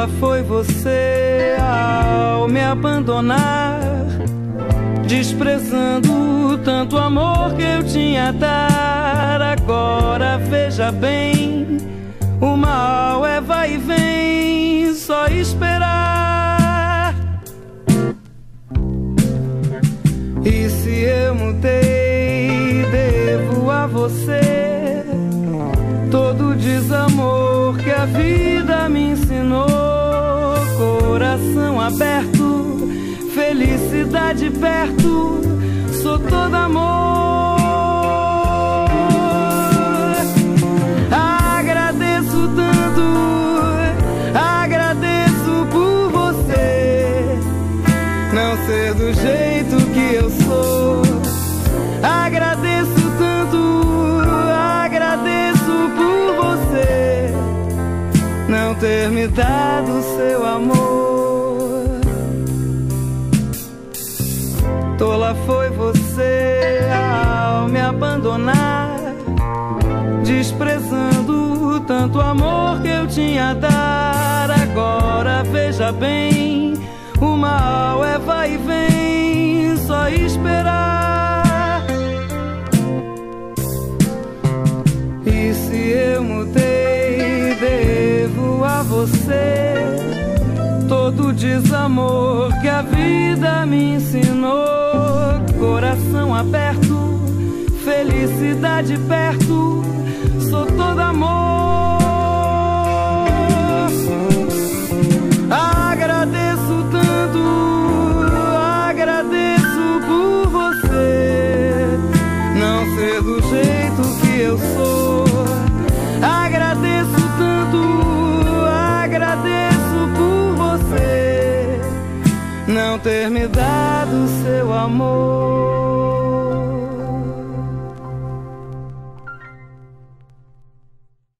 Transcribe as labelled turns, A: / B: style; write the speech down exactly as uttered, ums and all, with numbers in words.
A: Tola foi você ao me abandonar, desprezando tanto amor que eu tinha a dar. Agora veja bem, o mal é vai e vem, só esperar. E se eu mudei, devo a você todo o desamor que a vida me ensinou. Coração aberto, felicidade perto, sou todo amor. Agradeço tanto, agradeço por você não ser do jeito que eu sou. Agradeço tanto, agradeço por você não ter me dado seu amor. Tola foi você ao me abandonar, desprezando tanto amor que eu tinha a dar. Agora veja bem, o mal é vai e vem, só esperar. E se eu mudei, devo a você todo o desamor que a vida me ensinou. Coração aberto, felicidade perto, sou todo amor. Agradeço tanto, agradeço por você não ser do jeito que eu sou. Agradeço tanto, agradeço por você não ter me dado seu amor.